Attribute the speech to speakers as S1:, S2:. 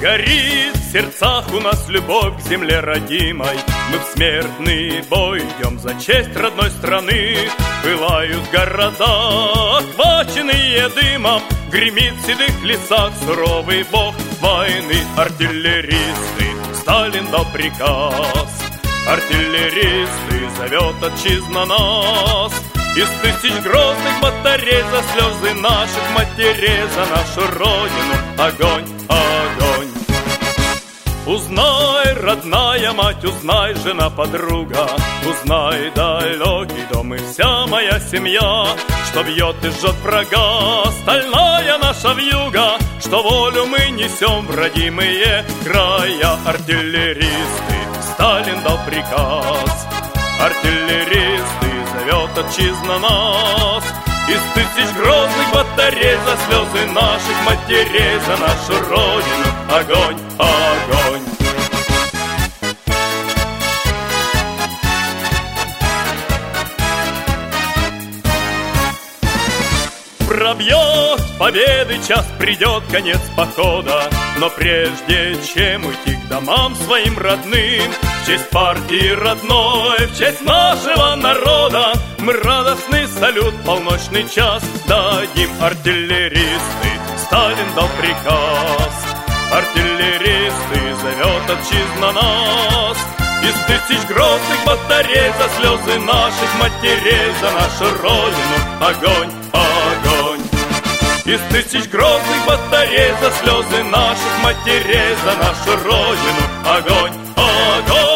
S1: горит в сердцах у нас любовь к земле родимой. Мы в смертный бой идем за честь родной страны. Пылают города, охваченные дымом, гремит в седых лесах суровый бог войны. Артиллеристы, Сталин дал приказ. Артиллеристы, зовет отчизна нас. Из тысяч грозных батарей за слезы наших матерей, за нашу родину огонь, огонь. Узнай, родная мать, узнай, жена, подруга, узнай, далекий дом и вся моя семья, что бьет и жжет врага стальная наша вьюга, что волю мы несем в родимые края. Артиллеристы, Сталин дал приказ. Артиллеристы, зовет отчизна нас. Из тысяч грозных батарей за слезы наших матерей, за нашу родину огонь, огонь. Пробьет победы час, придет конец похода, но прежде чем уйти к домам своим родным, в честь партии родной, в честь нашего народа, мы радостный салют полночный час дадим. Артиллеристы, Сталин дал приказ. Артиллеристы, зовет отчизна нас. Из тысяч грозных батарей за слезы наших матерей, за нашу родину огонь, огонь. Из тысяч грозных батарей за слезы наших матерей, за нашу родину огонь, огонь.